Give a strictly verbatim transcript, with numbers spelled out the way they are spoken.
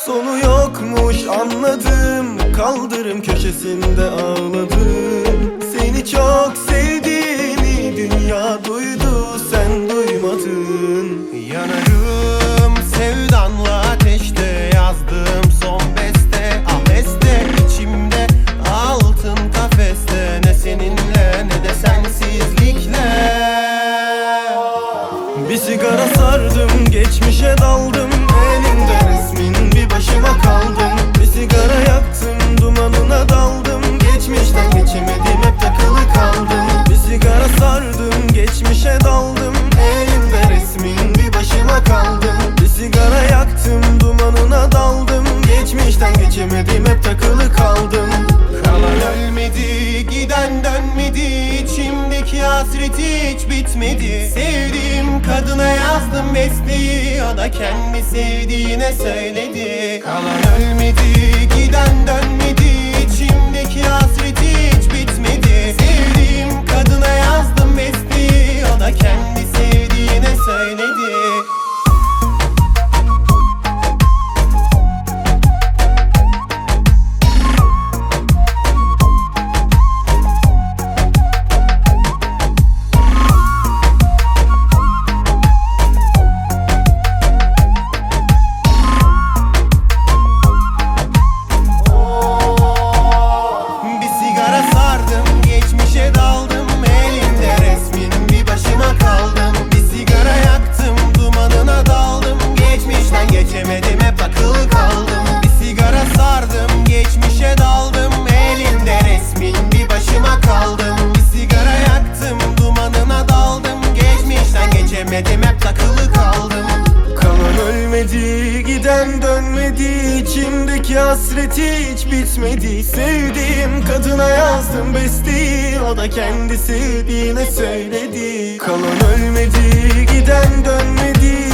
Sonu yokmuş anladım, kaldırım köşesinde ağladım. Seni çok sevdiğini dünya duydu, sen duymadın. Yanarım sevdanla ateşte, yazdım son beste aheste. İçimde altın kafeste, ne seninle ne de sensizlikle. Bir sigara sardım, geçmişe daldım, elimde resmin bir başıma kaldım. Bir sigara yaktım, dumanına daldım, geçmişten geçemedim, hep takılı kaldım. Bir sigara sardım, geçmişe daldım, elimde resmin bir başıma kaldım. Bir sigara yaktım, dumanına daldım, geçmişten geçemedim, hep takılı kaldım. Kalan ölmedi, giden dönmedi, içimdeki hasret hiç bitmedi. Sevdiğim kadına yazdım besteyi, o da kendi sevdiğine söyledi. Kalan ölmedi, giden dönmedi, içimdeki hasret hiç bitmedi. Sevdiğim kadına yazdım besteyi, o da kendi sevdiğine söyledi. Geçemedim, hep takılı kaldım. Bir sigara sardım, geçmişe daldım, elimde resmin bir başıma kaldım. Bir sigara yaktım, dumanına daldım, geçmişten geçemedim, hep takılı kaldım. Kalan ölmedi, giden dönmedi, içimdeki hasret hiç bitmedi. Sevdiğim kadına yazdım besteyi, o da kendi sevdiğine söyledi. Kalan ölmedi, giden dönmedi,